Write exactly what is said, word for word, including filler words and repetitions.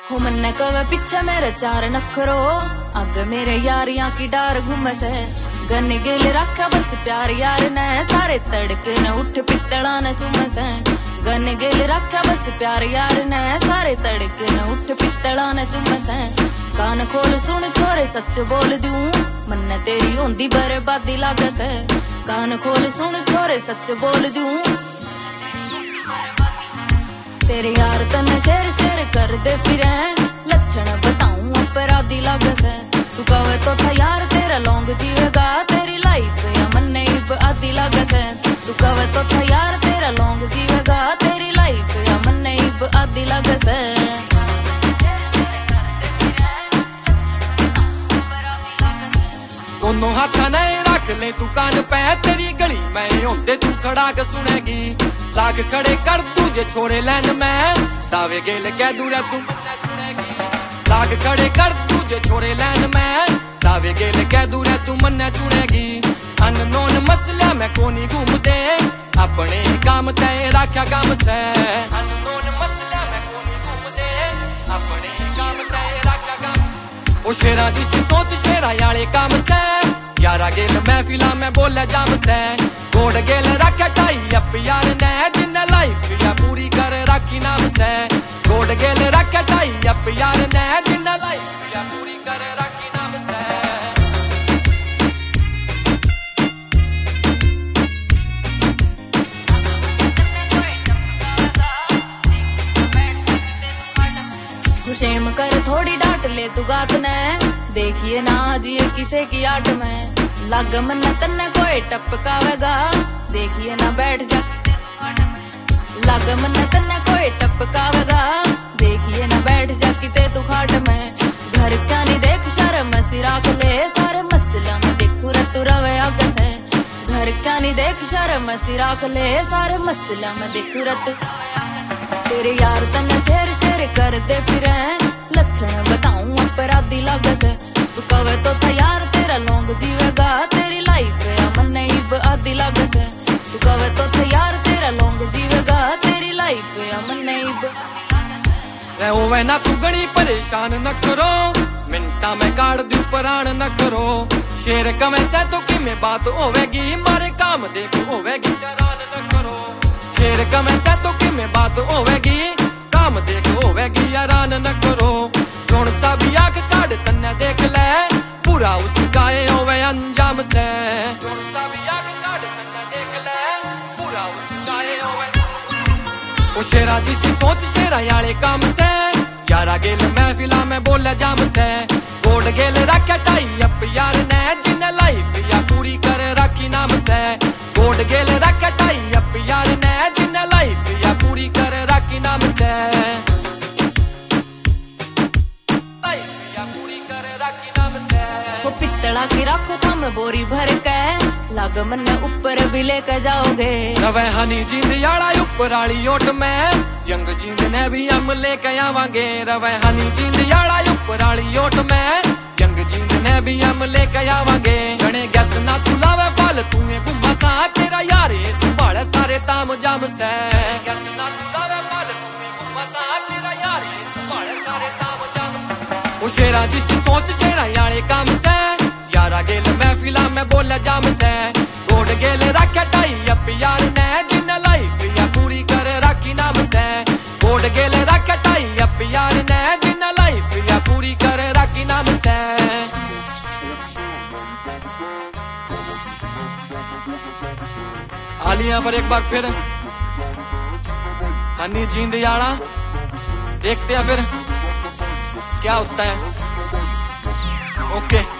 हो मन्ने कवे पीछे मेरे चार नखरो, आगे मेरे यारियां की डार घूमे से। गन गिल रखा बस प्यार यार ने, सारे तड़के न उठ पित्तड़ा न चूमे से। गन गिल रखा बस प्यार यार ने, सारे तड़के न उठ पित्तड़ा न चूमे से। कान खोल सुन छोरे सच बोल दूं, मन्ने तेरी होंदी बर्बादी लागे से। कान खोल सुन छोरे सच बोल दूं, तेरे यार तन शेर शेर कर दे फिरे, लक्षण बताऊं अपराधी लागे से। तू कहे तो था यार तेरा लॉन्ग जीवेगा, तेरी लाइफ या मन्ने इब आधी लागे से। तू कहे तो था यार तेरा लॉन्ग जीवेगा, तेरी लाइफ या मन्ने इब आधी लागे से। दोनों हाथ ने रख ले तू कान पे, तेरी गली में होंदे तू खड़ा के सुनेगी। लाग खड़े कर तुझे छोड़े लैन में, दावे गेल कह दूर तू मन्ने चुनेगी। लाग खड़े कर तुझे छोड़े लैन में, दावे गेल कह दूर तू मन्ने चुनेगी। अननोन मसला में कोनी घूमते, अपने काम तय रखा काम से। अननोन मसला में कोनी घूमते, अपने काम तय रखा काम। ओ शेरा जिसी सोच शेरा याले काम से, यारा गेल महफिला में बोले जाम से। गोड़ गेल रखे टाई अप यार ने, जिन्ने लाइफ या पूरी कर रखी नाम से। गोड़ गेल रखे टाई अप यार ने, जिन्ने लाइफ या पूरी कर रखी नाम से। खुशेम कर थोड़ी डांट ले तू गात ने, देखिए ना जिए किसे की आट में। लग मन तन्ने कोई टपकावेगा, देखिए ना बैठ जा लग मन तन्ने कोई टपकावेगा, देखिए ना बैठ जा किते तू खाट में। घर क्या नहीं देख शर्म सी राख ले, सारे मसला में देखू रे तू रवे आगे से। घर क्या नहीं देख शर्म सी राख ले, सारे मसला में देखू रे तू। तेरे यार तन्ने शेर शेर कर दे फिरे, लक्षण बताऊं अपराधी लागे से। तू कहे तो था यार तेरा लॉन्ग जीवेगा, तेरी लाइफ या मन्ने इब आधी लागे से। तू कहे तो था यार तेरा लॉन्ग जीवेगा, तेरी लाइफ या मन्ने इब रहो वे ना तू गणी परेशान न करो, मिनटा में काट दू परान न करो। शेर कमे से तो कि में बात होवेगी, मारे काम देख होवेगी डरान न करो। शेर कमे से तो कि में बात होवेगी, काम देख होवेगी यारान न करो। कौन सा भी आग काट तन्ने देख ले, पूरा उस गाए होवे अंजाम से। कौन सा भी आग काट तन्ने देख ले, पूरा उस गाए होवे। ओ शेरा जिसी सोच शेरा याले काम से, यारा गेल महफिला में बोले जाम से। गोड़ गेल रखे टाई अप यार ने, जिन्ने लाइफ या पूरी कर रखी नाम से। गोड़ गेल रखे टाई अप यार ने, जिन्ने लाइफ या पूरी कर रखी नाम से। पित्तड़ा की रखो कम बोरी भर के, लग मन ऊपर भी लेके जाओगे। रवे हनी जींद याड़ा ऊपर आली ओट में, यंग जींद ने भी हम लेके आवांगे। रवे हनी जींद याड़ा ऊपर आली ओट में, यंग जींद ने भी हम लेके आवांगे। गणे गैस ना तू लावे फल तू घुमा सा, तेरा यार संभाले सारे ताम जाम से। गैस ना तू लावे फल तू घुमा सा, तेरा यार संभाले सारे ताम जाम। ओ शेरा जिसी सोच शेरा याले काम से, यारा गेल महफिला में बोले जाम से। गोड़ गेल रखे टाई अप यार ने, जिन्ने लाइफ या पूरी कर रखी नाम से। गोड़ गेल रखे टाई अप यार ने, जिन्ने लाइफ या पूरी कर रखी नाम से। आलिया पर एक बार फिर हनी जींद याड़ा, देखते हैं फिर क्या होता है। ओके